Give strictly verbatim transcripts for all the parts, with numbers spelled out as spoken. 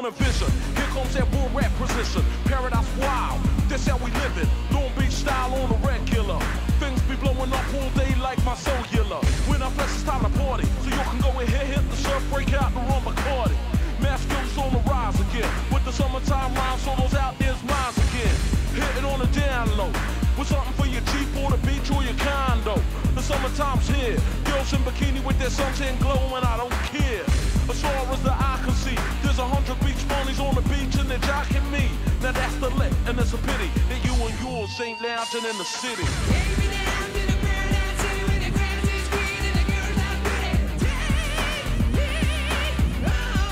on a vision. Here comes that bull rap position. Paradise wild, that's how we live it. Long Beach style on the regular. Things be blowing up all day like my cellular. When I flex, it's time to party. So you can go ahead, hit the surf, break out and run Bacardi. Math skills on the rise again. With the summertime rhymes, so those out there's mines again. Hitting on the down low. With something for your Jeep or the beach or your condo. The summertime's here. Girls in bikini with their suntan glow and I don't care. As far as the eye can see, there's a hundred beach bunnies on the beach and they're jocking me. Now that's the lick and it's a pity that you and yours ain't lounging in the city. Take me down to the paradise city where the grass is green and the girls are pretty. Take me, oh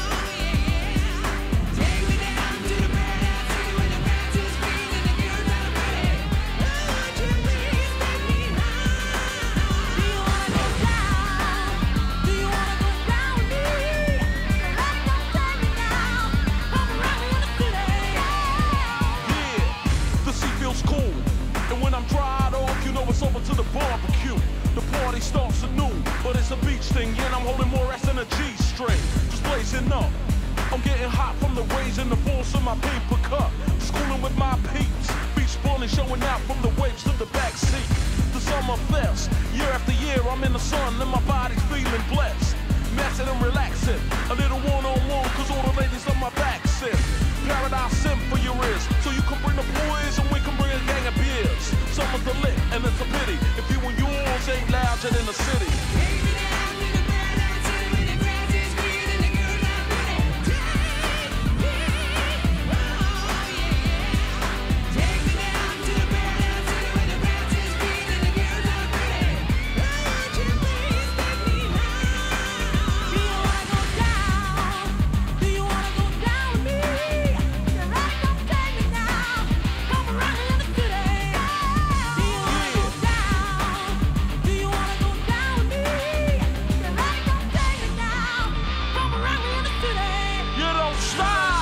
yeah. Take me down to the paradise city where the grass is green and the girls are pretty. Oh, would you please take me home? Do you wanna go down? Do you wanna go down with me? Let's go take me down. Come around me in the city. Yeah, the sea feels cool. And when I'm dried off, you know it's over to the barbecue. The party starts anew, but it's a beach thing, yeah, and I'm holding more ass than a G-string. Just blazing up. I'm getting hot from the rays and the force of my paper cup. Schooling with my peeps. Beach bunny showing out from the waves to the back seat. The summer fest. Year after year, I'm in the sun and my body's feeling blessed. Messing and relaxing. A little one-on-one, cause all the ladies on my back sit. Paradise sim for your ears. So you can bring the boys and we can bring a gang of beers. Summer's the lit and it's a pity if you and yours ain't lounging in the city. Take me down to the paradise city where the grass is green and the girls are pretty. Take me, oh yeah. Take me down to the paradise city where the grass is green and the girls are pretty. Oh, would you please take me home? Do you wanna go down? Do you wanna go down with me? Let's go take me down. Come around me in the city. Do you wanna go down? Do you wanna go down with me? Let's go take me down. Come around me in the city. You don't stop!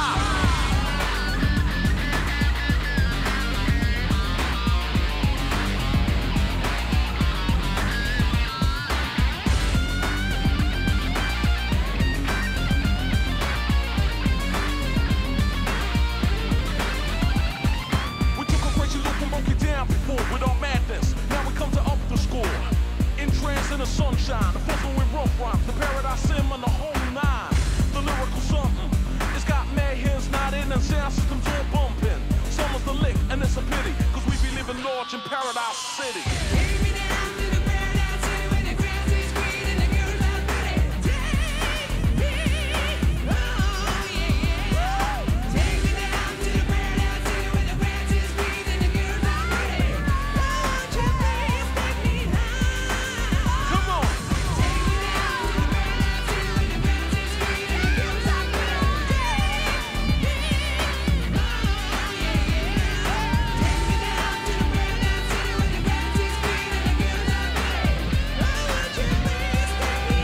We took a crazy look and broke it down before with our madness. Now we come to up the score. In trance in the sunshine, the fuzzle with rough rhymes, the paradise sim and the whole nine. The lyrical something. It's got mad hands nodding and sound systems all bumping. Summer's the lick and it's a pity, cause we be living large in Paradise City. Take me down to the paradise city where the grass is green and the girls are pretty. Take me, oh yeah. Take me down to the paradise city where the grass is green and the girls are pretty. Oh, would you please take me home? Come on! Take me down to the paradise city where the grass is green and the girls are pretty. Take me, oh yeah. Take me down to the paradise city where the grass is green and the girls are pretty. Oh, would you please take me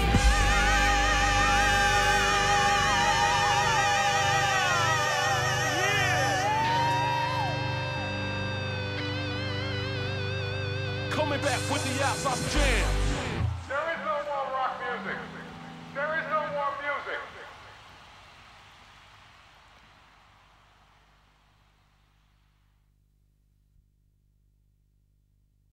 Coming back with the outside jam. There is no more rock music.